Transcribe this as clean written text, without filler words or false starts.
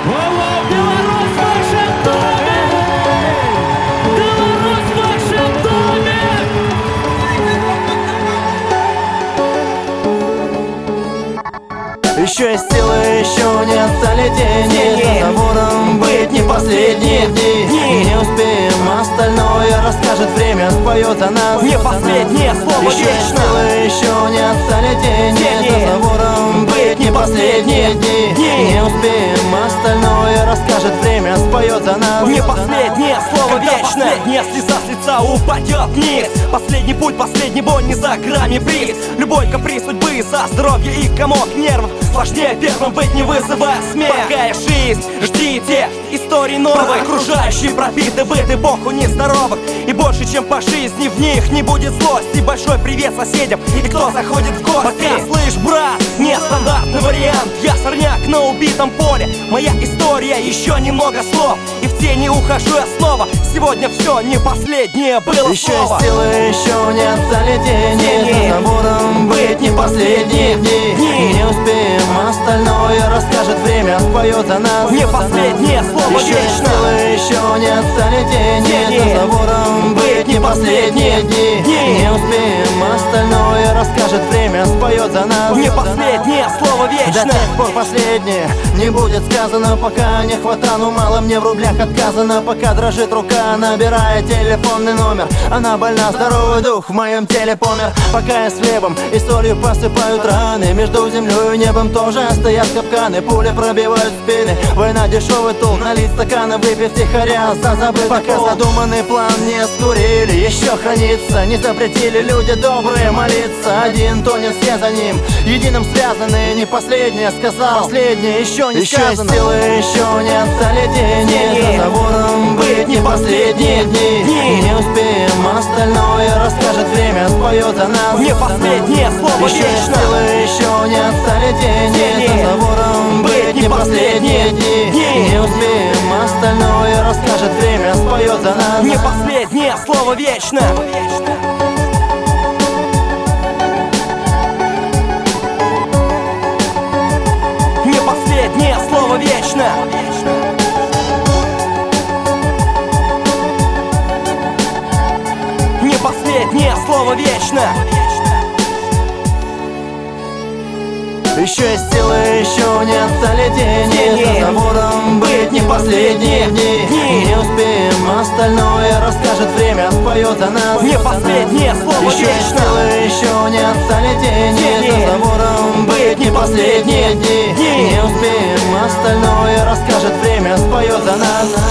Беларусь в вашем доме! Беларусь в вашем доме! Еще есть силы, еще не отстали тени. За забором быть не последние дни. Не успеем, остальное расскажет время, споет за нас. Не последнее слово еще есть вечно. силы, еще не отстали тени. За забором быть не последние дни. Не успеем, остальное расскажет время, споет за нас. Не последнее слово вечно. Последняя слеза с лица упадет вниз. Последний путь, последний бой, не за грамми приз. Любой каприз судьбы за здоровье и комок нервов важнее первым быть, не вызывая смех. Пока есть жизнь, ждите историй новых. Окружающие пробиты быт эпоху нездоровых. И больше, чем по жизни, в них не будет злости. Большой привет соседям и кто заходит в гости. Пока, слышь, брат, нестандартный вариант. Я сорняк на убитом поле. Моя история, еще немного слов. И в тени ухожу я снова. Сегодня все, не последнее было еще слово. есть силы, еще не отстали тени. За забором быть не последние дни. Не успеем, остальное расскажет время, споет за нас. Не последнее слово еще есть вечно. силы, еще не отстали тени. За забором быть не последние дни. Не успеем, остальное расскажет время, споет за нас. Не последнее слово До вечно. тех пор последнее не будет сказано, пока не хватает, ну мало мне в рублях отказано. Пока дрожит рука, набирая телефонный номер. Она больна, здоровый дух в моем теле помер. Пока я с хлебом и солью посыпают раны. Между землей и небом тоже стоят капканы. Пули пробивают спины, война дешевый тул. Налить стаканы, выпив тихоря за забытый. Пока задуманный план не скурили, еще хранится. Не запретили люди добрые молиться. Один тонет, все за ним, единым связаны. Не последнее сказал, последнее еще не сказано. Еще силы, еще не отстали тени. За забором быть не последние дни. Не успеем, остальное расскажет время, споет за нас. Не последнее слово еще вечно. силы, еще не отстали тени. За забором быть не последние дни. Не успеем, остальное расскажет время, споет за нас. Не последнее слово вечно. Не последнее слово вечно. Не последнее слово вечно. Еще есть силы, еще не отстали тени. За забором быть не последние дни. Не успеем, остальное расскажет время, споет за нас. Не последнее слово еще есть вечно. силы, еще не отстали тени. За забором быть не последние дни. Не успеем, остальное расскажет время, споет за нас.